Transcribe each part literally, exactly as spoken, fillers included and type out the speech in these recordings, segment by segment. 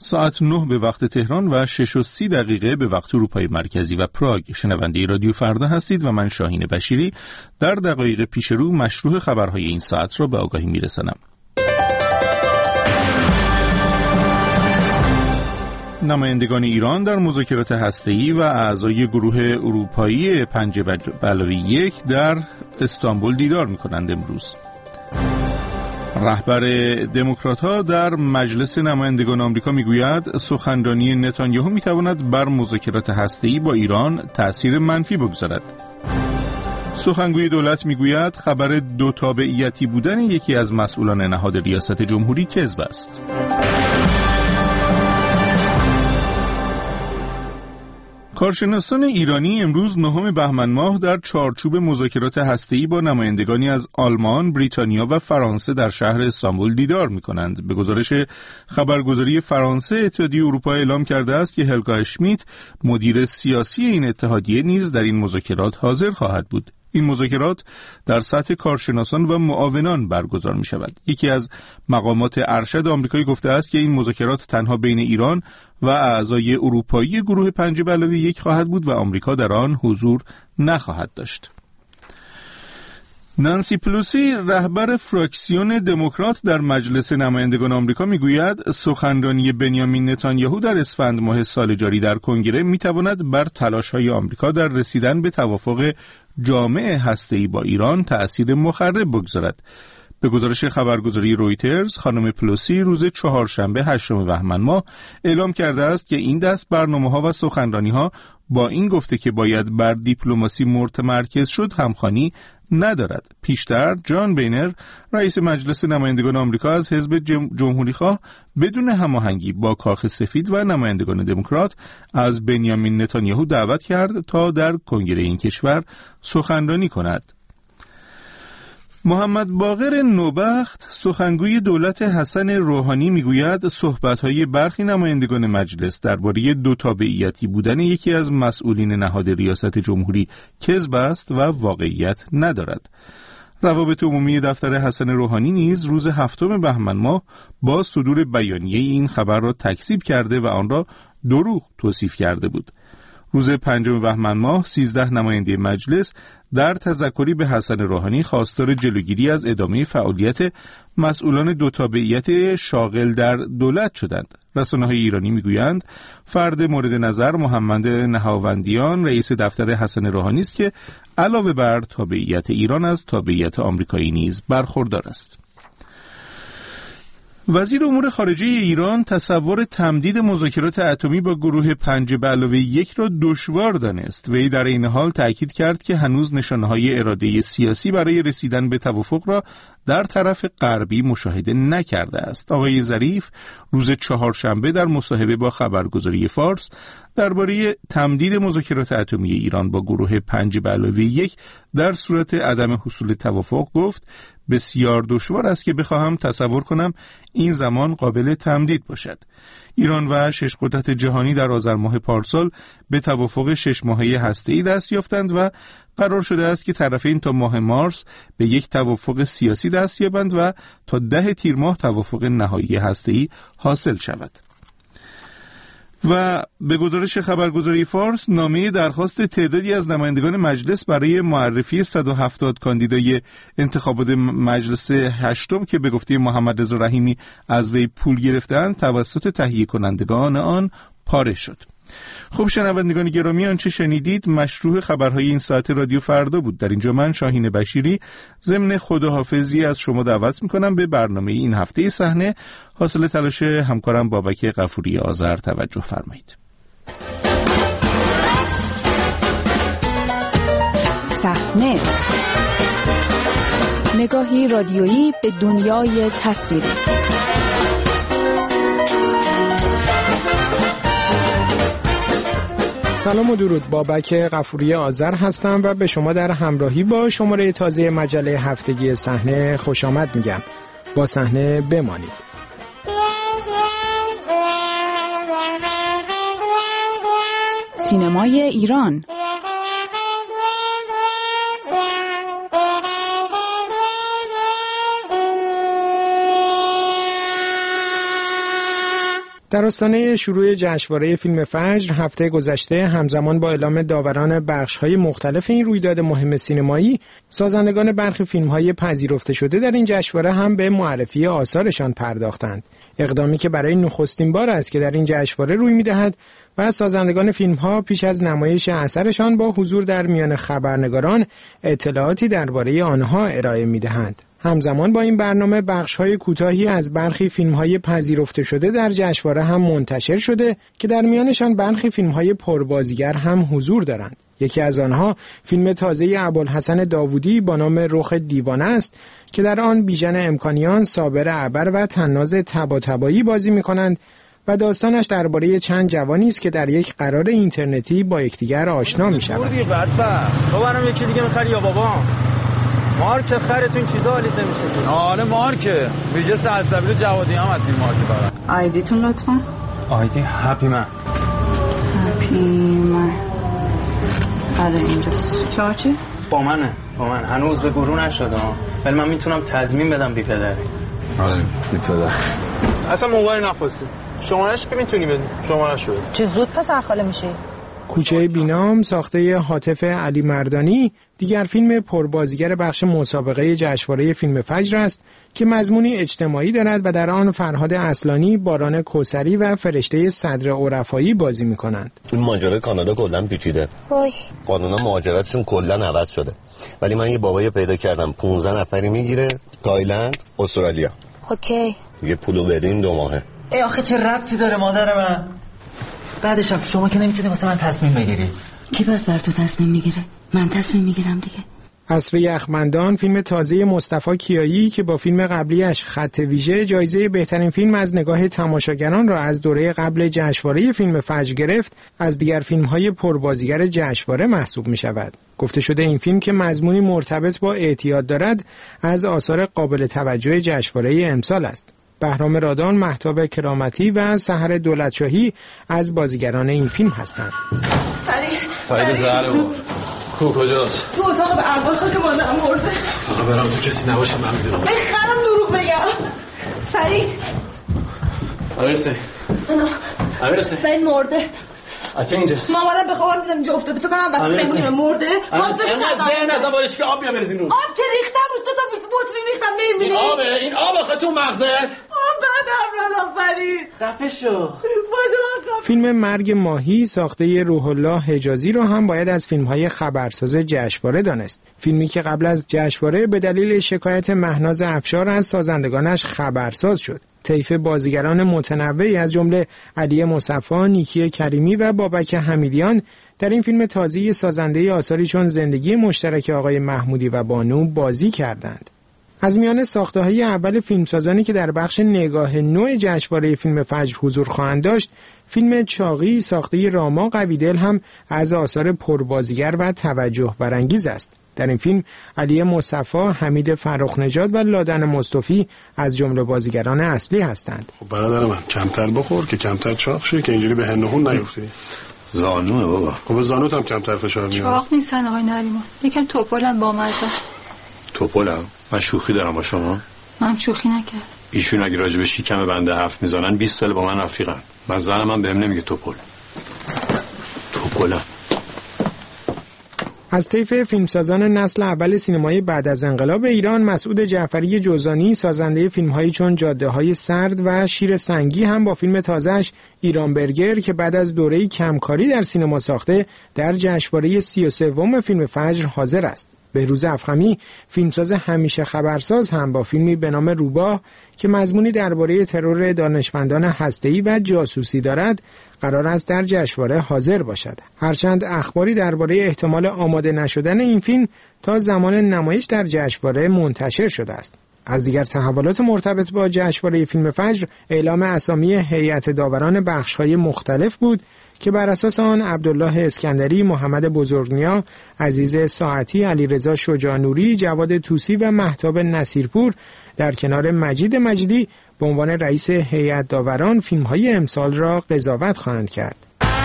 ساعت نه به وقت تهران و شش و سی دقیقه به وقت اروپای مرکزی و پراگ. شنونده رادیو فردا هستید و من شاهین بشیری در دقایق پیش رو مشروع خبرهای این ساعت را به آگاهی میرسانم. نمایندگان ایران در مذاکرات هسته‌ای و اعضای گروه اروپایی پنج به علاوه یک در استانبول دیدار می‌کنند. امروز رهبر دموکرات‌ها در مجلس نمایندگان آمریکا میگوید سخنرانی نتانیاهو میتواند بر مذاکرات هسته‌ای با ایران تأثیر منفی بگذارد. سخنگوی دولت میگوید خبر دو تابعیتی بودن یکی از مسئولان نهاد ریاست جمهوری کذب است. کارشناسان ایرانی امروز نهم بهمن ماه در چارچوب مذاکرات هسته‌ای با نمایندگانی از آلمان، بریتانیا و فرانسه در شهر استانبول دیدار می‌کنند. به گزارش خبرگزاری فرانسه، اتحادیه اروپا اعلام کرده است که هلگا اشمیت، مدیر سیاسی این اتحادیه، نیز در این مذاکرات حاضر خواهد بود. این مذاکرات در سطح کارشناسان و معاونان برگزار می شود. یکی از مقامات ارشد آمریکایی گفته است که این مذاکرات تنها بین ایران و اعضای اروپایی گروه پنج به علاوه یک خواهد بود و آمریکا در آن حضور نخواهد داشت. نانسی پلوسی، رهبر فراکسیون دموکرات در مجلس نمایندگان آمریکا، میگوید سخنرانی بنیامین نتانیاهو در اسفند ماه سال جاری در کنگره میتواند بر تلاش‌های آمریکا در رسیدن به توافق جامع هسته‌ای با ایران تأثیر مخرب بگذارد. به گزارش خبرگزاری رویترز، خانم پلوسی روز چهارشنبه هشتم بهمن ماه اعلام کرده است که این دست برنامه‌ها و سخنرانی‌ها با این گفته که باید بر دیپلماسی متمرکز شد همخوانی ندارد. پیشتر جان بینر، رئیس مجلس نمایندگان آمریکا از حزب جمهوری‌خواه، بدون هماهنگی با کاخ سفید و نمایندگان دموکرات از بنیامین نتانیاهو دعوت کرد تا در کنگره این کشور سخنرانی کند. محمد باقر نوبخت، سخنگوی دولت حسن روحانی، میگوید صحبت‌های برخی نمایندگان مجلس درباره دو تابعیتی بودن یکی از مسئولین نهاد ریاست جمهوری کذب است و واقعیت ندارد. روابط عمومی دفتر حسن روحانی نیز روز هفتم بهمن ماه با صدور بیانیه این خبر را تکذیب کرده و آن را دروغ توصیف کرده بود. روز پنجم بهمن ماه سیزده نماینده مجلس در تذکری به حسن روحانی خواستار جلوگیری از ادامه فعالیت مسئولان دو تابعیت شاغل در دولت شدند. رسانه‌های ایرانی میگویند فرد مورد نظر محمد نهاوندیان، رئیس دفتر حسن روحانی است که علاوه بر تابعیت ایران از تابعیت آمریکایی نیز برخوردار است. وزیر امور خارجه ایران تصور تمدید مذاکرات اتمی با گروه پنج به علاوه یک را دشوار دانست. وی در این حال تأکید کرد که هنوز نشانه‌های اراده سیاسی برای رسیدن به توافق را در طرف غربی مشاهده نکرده است. آقای ظریف روز چهارشنبه در مصاحبه با خبرگزاری فارس درباره تمدید مذاکرات اتمی ایران با گروه پنج به علاوه یک در صورت عدم حصول توافق گفت بسیار دشوار است که بخواهم تصور کنم این زمان قابل تمدید باشد. ایران و شش قدرت جهانی در آذر ماه پارسال به توافق شش ماهه هسته‌ای دست یافتند و قرار شده است که طرفین تا ماه مارس به یک توافق سیاسی دست یابند و تا ده تیر ماه توافق نهایی هسته‌ای حاصل شود. و به گزارش خبرگزاری فارس، نامه درخواست تعدادی از نمایندگان مجلس برای معرفی صد و هفتاد کاندیدای انتخابات مجلس هشتم که به گفته محمد رضا رحیمی از وی پول گرفتند توسط تهیه کنندگان آن پاره شد. خب شنوندگان گرامی، آنچه شنیدید مشروع خبرهای این ساعت رادیو فردا بود. در اینجا من شاهین بشیری ضمن خداحافظی از شما دعوت میکنم به برنامه این هفته صحنه، حاصل تلاش همکارم بابک غفوری آذر توجه فرمایید. صحنه، نگاهی رادیویی به دنیای تصویری. سلام و درود، بابک غفوری آذر هستم و به شما در همراهی با شماره تازه مجله هفتگی صحنه خوش آمد میگم. با صحنه بمانید. سینمای ایران. در آستانه شروع جشنواره فیلم فجر هفته گذشته همزمان با اعلام داوران بخش‌های مختلف این رویداد مهم سینمایی، سازندگان برخی فیلم‌های پذیرفته شده در این جشنواره هم به معرفی آثارشان پرداختند. اقدامی که برای نخستین بار است که در این جشنواره روی می‌دهد و سازندگان فیلم‌ها پیش از نمایش اثرشان با حضور در میان خبرنگاران اطلاعاتی درباره آنها ارائه می‌دهند. همزمان با این برنامه بخش‌های کوتاهی از برخی فیلم‌های پذیرفته شده در جشنواره هم منتشر شده که در میانشان برخی فیلم‌های پربازیگر هم حضور دارند. یکی از آنها فیلم تازه ابوالحسن داوودی با نام رخ دیوانه است که در آن بیژن امکانیان، صابر عبر و طناز طباطبایی بازی می‌کنند و داستانش درباره چند جوانی است که در یک قرار اینترنتی با یکدیگر آشنا می‌شوند. بردی بدبخت. تو برام یکی دیگه می‌خری یا بابا؟ مارک خرتون چیزا حالیت نمیشه. آره مارکه. ویژه سلسبیل جوادی هم از این مارک برام. آیدیتون لطفاً. آیدی هپی من. هپی من. آره اینجاست. شما چی؟ با منه. با من هنوز به گروه نشدم. ولی من میتونم تضمین بدم بی پدری. آره بی پدر. اصلا موبایل نخواستی. شماره‌اش که میتونی بدی. شماره‌اش شد. چه زود پسر خاله میشی. کوچه بینام ساخته حاطف علی مردانی دیگر فیلم پربازیگر بخش مسابقه جشنواره فیلم فجر است که مضمونی اجتماعی دارد و در آن فرهاد اصلانی، باران کوثری و فرشته صدر عرفایی بازی می‌کنند. این ماجرای کانادا کلاً پیچیده. وای. قانونا مهاجرتشون کلاً عوض شده. ولی من یه بابایی پیدا کردم پانزده نفری میگیره، تایلند، استرالیا. اوکی. یه پولو بدیم دو ماهه. ای آخه چه ربطی داره مادر من؟ بعدش هم شما که نمیتونی واسه من تصمیم بگیری. کی بس بر تو تصمیم میگیره؟ من تصمیم میگیرم دیگه. عصر یخبندان فیلم تازه مصطفی کیایی که با فیلم قبلیش خط ویژه جایزه بهترین فیلم از نگاه تماشاگران را از دوره قبل جشنواره فیلم فجر گرفت، از دیگر فیلم‌های پربازیگر جشنواره محسوب می‌شود. گفته شده این فیلم که مضمونی مرتبط با اعتیاد دارد، از آثار قابل توجه جشنواره امسال است. بهرام رادان، مهتاب کرامتی و سحر دولتشاهی از بازیگران این فیلم هستند. فرید فرید زهربار کو کجاست؟ تو اتاق به ارواح خاک مادرم مرده. آقا برام تو کسی نباشه من میدونم. بخرم دروغ بگم. فرید امیر حسین امیر حسین فرید مرده. اگه اینجاست مامانم به خوابم دیدم اینجا افتاده فکر کنم بس بمونه مرده. واسه ذهن نزن بالش که آب بیا بریزین رو. آب که ریختم روز تا بیست بطری ریختم نمیبینی. این آبه این آب آخه تو مغزت. آب بعدم رضا فرید. خفه شو. فیلم مرگ ماهی ساخته روح الله حجازی رو هم باید از فیلم‌های خبرساز جشنواره دانست. فیلمی که قبل از جشنواره به دلیل شکایت مهناز افشار از سازندگانش خبرساز شد. طیف بازیگران متنوعی از جمله علی مصطفی، نیکی کریمی و بابک حمیدیان در این فیلم تازه سازنده آثاری چون زندگی مشترک آقای محمودی و بانو بازی کردند. از میان ساخته‌های اول فیلمسازانی که در بخش نگاه نو جشنواره فیلم فجر حضور خواهند داشت، فیلم چاقی ساخته راما قویدل هم از آثار پربازیگر و توجه برانگیز است. در این فیلم علی مصطفی، حمید فرخ‌نژاد و لادن مصطفی از جمله بازیگران اصلی هستند. خب برادر من کمتر بخور که کمتر چاق شی که اینجوری به هنهون نیفتی. زانوه بابا. خب زانوت هم کمتر فشار میاد. چاق نیستن آقای نریمان. یکم توپلن با مزه. توپلم؟ من شوخی دارم با شما؟ من شوخی نکردم. ایشون اگه راجع به شکم بنده حرف میزنن بیست سال با من رفیقن. من زنم هم بهم نمیگه توپل. توپلم. از طیف فیلمسازان نسل اول سینمای بعد از انقلاب ایران، مسعود جعفری جوزانی سازنده فیلم‌هایی چون جاده‌های سرد و شیر سنگی هم با فیلم تازه‌اش ایران برگر که بعد از دوره‌ای کمکاری در سینما ساخته در جشنواره سی و سوم فیلم فجر حاضر است. بهروز افخمی فیلمساز همیشه خبرساز هم با فیلمی به نام روباه که مضمونی درباره ترور دانشمندان هسته‌ای و جاسوسی دارد قرار است در جشنواره حاضر باشد. هرچند اخباری درباره احتمال آماده نشدن این فیلم تا زمان نمایش در جشنواره منتشر شده است. از دیگر تحولات مرتبط با جشنواره فیلم فجر اعلام اسامی هیئت داوران بخش‌های مختلف بود که بر اساس آن عبدالله اسکندری، محمد بزرگنیا، عزیز ساعتی، علیرضا شجاع‌نوری، جواد طوسی و مهتاب نصیرپور در کنار مجید مجیدی به عنوان رئیس هیئت داوران فیلم‌های امسال را قضاوت خواهند کرد.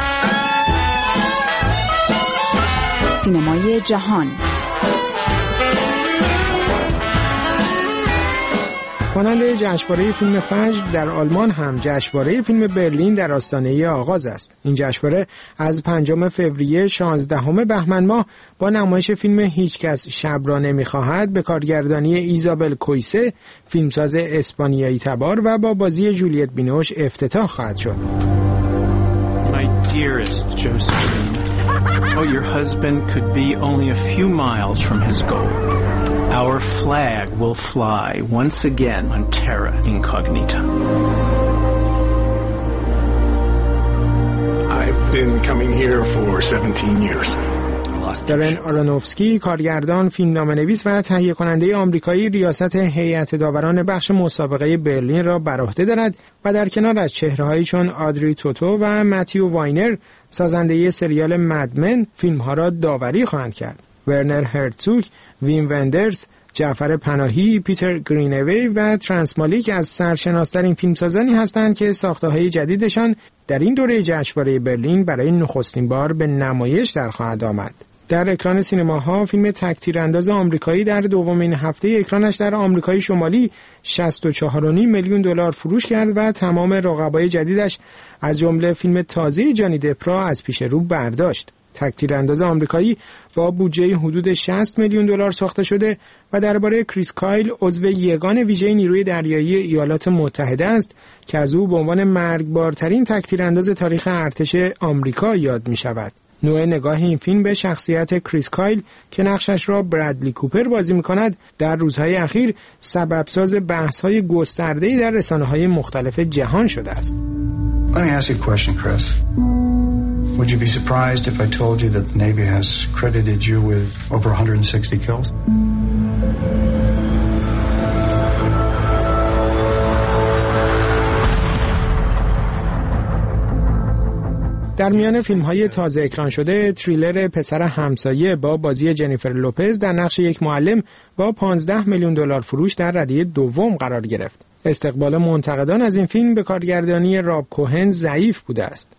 سینمای جهان. مانند جشنواره فیلم فجر در آلمان هم جشنواره فیلم برلین در آستانه آغاز است. این جشنواره از پنجم فوریه شانزدهم بهمن ماه با نمایش فیلم هیچکس شب را نمیخواهد به کارگردانی ایزابل کویسه، فیلمساز اسپانیایی تبار، و با بازی جولیت بینوش افتتاح خواهد شد. My dearest Josephine, oh, your husband could be only a few miles from his goal. Our flag will fly once again on terra incognita. I've been coming here for seventeen years. دارن آرونوفسکی، کارگردان، فیلمنامه‌نویس و تهیه کننده آمریکایی، ریاست هیئت داوران بخش مسابقه برلین را بر عهده دارد و در کنار از چهره‌هایی چون آدری توتو و متیو واینر، سازنده سریال مدمن، فیلم‌ها را داوری خواهند کرد. ورنر هرتزوگ، ویم وندرز، جعفر پناهی، پیتر گرینوی و ترانس مالیک از سرشناس‌ترین فیلمسازانی هستند که ساخته‌های جدیدشان در این دوره جشنواره برلین برای نخستین بار به نمایش در خواهد آمد. در اکران سینماها فیلم تک تیرانداز آمریکایی در دومین هفته اکرانش در آمریکای شمالی شصت و چهار و نیم میلیون دلار فروش کرد و تمام رقبای جدیدش از جمله فیلم تازه جانی دپ را از پیش رو برداشت. تک تیرانداز آمریکایی با بودجه حدود شصت میلیون دلار ساخته شده و درباره کریس کایل، عضو یگان ویژه نیروی دریایی ایالات متحده است که از او به عنوان مرگبارترین تک تیرانداز تاریخ ارتش آمریکا یاد می شود. نوع نگاه این فیلم به شخصیت کریس کایل که نقشش را برادلی کوپر بازی می‌کند در روزهای اخیر سببساز بحث‌های گسترده‌ای در رسانه‌های مختلف جهان شده است. Let me ask you a question, Chris. Would you be surprised if I told you that the Navy has credited you with over one hundred sixty kills? در میان فیلم‌های تازه اکران شده، تریلر پسر همسایه با بازی جنیفر لوپز در نقش یک معلم با پانزده میلیون دلار فروش در رده دوم قرار گرفت. استقبال منتقدان از این فیلم به کارگردانی راب کوهن ضعیف بوده است.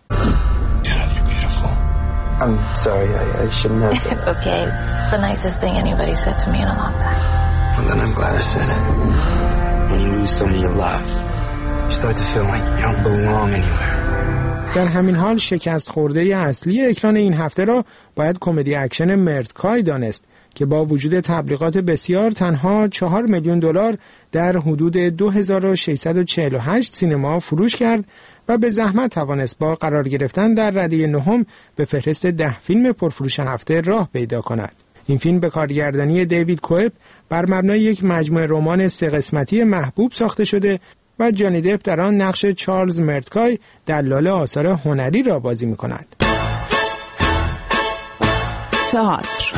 I'm sorry, I, I shouldn't have done It's okay. It's the nicest thing anybody said to me in a long time. Well, then I'm glad I said it. When you lose someone you love, you start to feel like you don't belong anywhere. در همین حال شکست خورده اصلی اکران این هفته را باید کمدی اکشن مردکای دانست که با وجود تبلیغات بسیار تنها چهار میلیون دلار در حدود دو هزار و ششصد و چهل و هشت سینما فروش کرد و به زحمت توانست با قرار گرفتن در رده نهم به فهرست ده فیلم پرفروش هفته راه پیدا کند. این فیلم به کارگردانی دیوید کوئب بر مبنای یک مجموعه رمان سه قسمتی محبوب ساخته شده و جانی دپ در آن نقش چارلز مردکای دلال آثار هنری را بازی می‌کند. تئاتر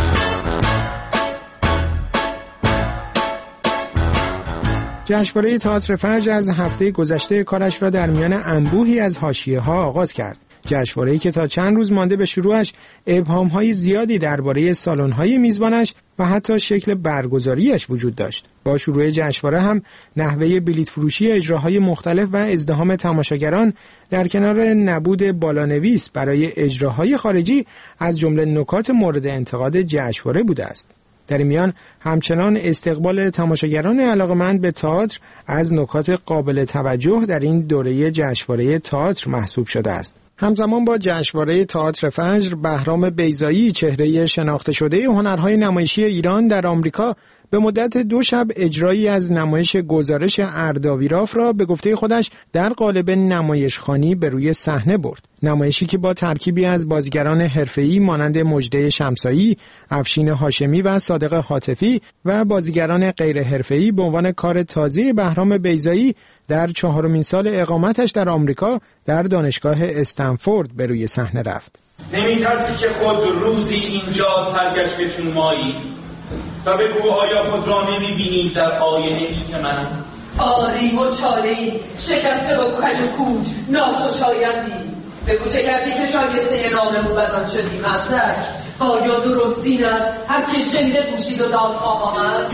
جشنواره تئاتر فجر از هفته گذشته کارش را در میان انبوهی از حاشیه‌ها آغاز کرد. جشنواره‌ای که تا چند روز مانده به شروعش ابهام‌های زیادی درباره سالن‌های میزبانش و حتی شکل برگزاریش وجود داشت. با شروع جشنواره هم نحوه بلیط فروشی اجراهای مختلف و ازدحام تماشاگران در کنار نبود بالانویس برای اجراهای خارجی از جمله نکات مورد انتقاد جشنواره بوده است. در این میان همچنان استقبال تماشاگران علاقه‌مند به تئاتر از نکات قابل توجه در این دوره جشنواره تئاتر محسوب شده است. همزمان با جشنواره تئاتر فجر، بهرام بیضایی، چهره شناخته شده هنرهای نمایشی ایران در آمریکا، به مدت دو شب اجرایی از نمایش گزارش ارداویراف را به گفته خودش در قالب نمایشخوانی به روی صحنه برد. نمایشی که با ترکیبی از بازیگران حرفه‌ای مانند مژده شمسایی، افشین هاشمی و صادق حاتفی و بازیگران غیر حرفه‌ای به عنوان کار تازه بهرام بیضایی در چهارمین سال اقامتش در آمریکا در دانشگاه استنفورد به روی صحنه رفت. نمی‌ترسی که خود روزی اینجا سرگشته چون مایی و بگو آیا خود را نمی‌بینی در آینه‌ای که من آری و چاله‌ای شکسته و کج و کوج ناخوشایندی بگو چه کردی که شایسته نام موبدان شدی مزدک آیا درستین است هر که شنیده پوشید و داد آمد.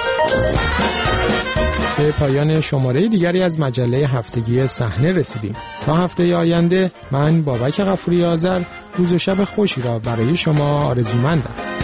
به پایان شماره دیگری از مجله هفتگی صحنه رسیدیم. تا هفته آینده من بابک غفوری آذر روز و شب خوشی را برای شما آرزومندم.